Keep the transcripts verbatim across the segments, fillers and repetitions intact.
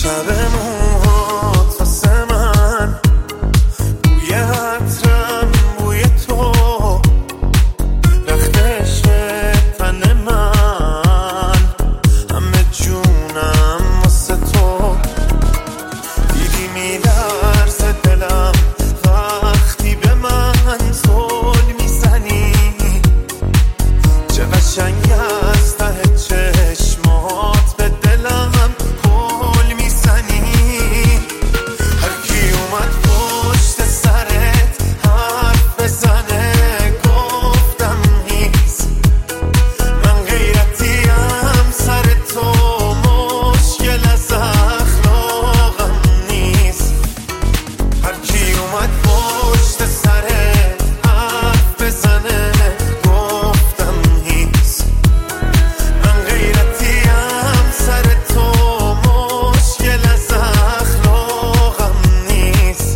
شب موهات واسه من بوی عطرم بوی تو رختش تن من همه جونم واسه تو دیدی میلرزه دلم وقتی به من زل میزنی چه قشنگ از ته چشمات به دلم پل میزنی هر کی اومد پشت سرت حرف بزنه گفتم نیست من غیرتیم سر تو مشکل از اخلاقم نیست هر کی اومد پشت سرت حرف بزنه گفتم نیست من غیرتیم سر تو مشکل از اخلاقم نیست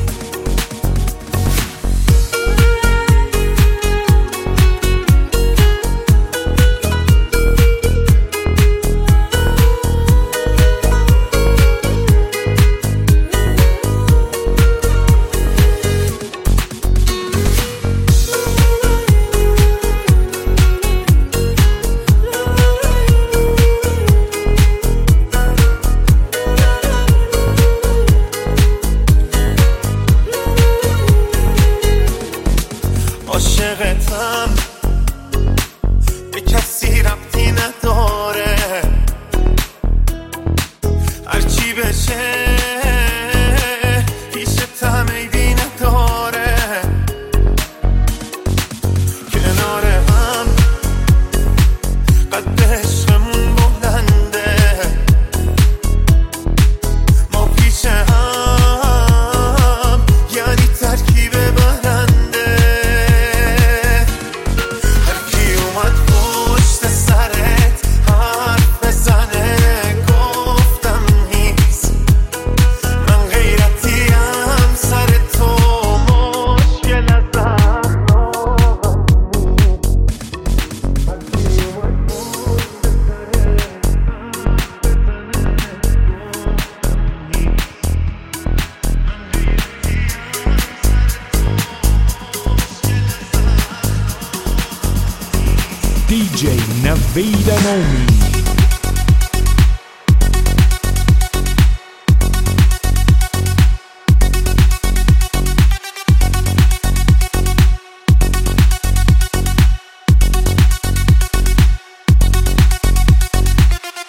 عاشقتم به کسی ربطی نداره هرچی بشه پیش تمیدی نداره کنار هم قد عشقمون بلنده ما پیش هم یعنی ترکیب برنده هر کی اومد پشت سرت حرف بزنه گفتم نیست من غیرتیم سر تو مشکل از اخلاقم نیست هر کی اومد دی جی نوید نومی.